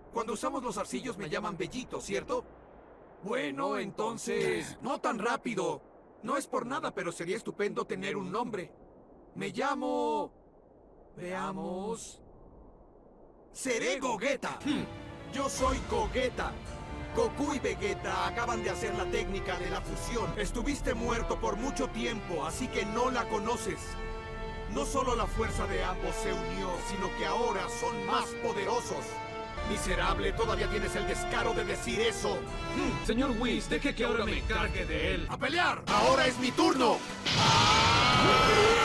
Cuando usamos los arcillos me llaman Bellito, ¿cierto? Bueno, entonces... ¡No tan rápido! No es por nada, pero sería estupendo tener un nombre. Me llamo... Veamos... Seré Gogeta. Yo soy Gogeta. Goku y Vegeta acaban de hacer la técnica de la fusión. Estuviste muerto por mucho tiempo, así que no la conoces. No solo la fuerza de ambos se unió, sino que ahora son más poderosos. Miserable, todavía tienes el descaro de decir eso. Señor Whis, deje que ahora me encargue de él. ¡A pelear! ¡Ahora es mi turno! ¡Ah!